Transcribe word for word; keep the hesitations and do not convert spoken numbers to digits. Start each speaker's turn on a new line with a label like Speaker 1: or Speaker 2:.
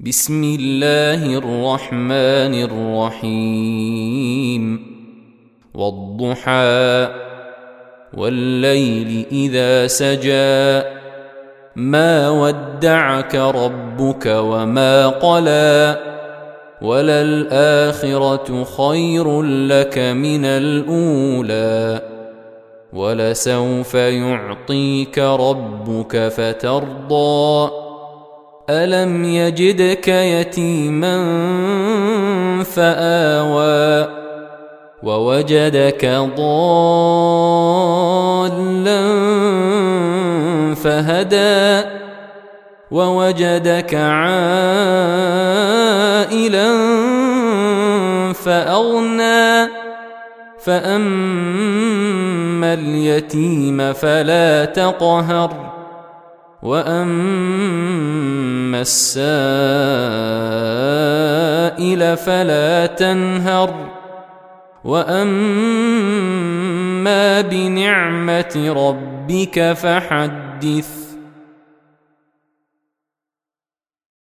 Speaker 1: بسم الله الرحمن الرحيم والضحى والليل إذا سجى ما ودعك ربك وما قلى وللآخرة خير لك من الأولى ولسوف يعطيك ربك فترضى ألم يجدك يتيما فآوى ووجدك ضالا فهدى ووجدك عائلا فأغنى فأما اليتيم فلا تقهر وأما السائل فلا تنهر وأما بنعمة ربك فحدث.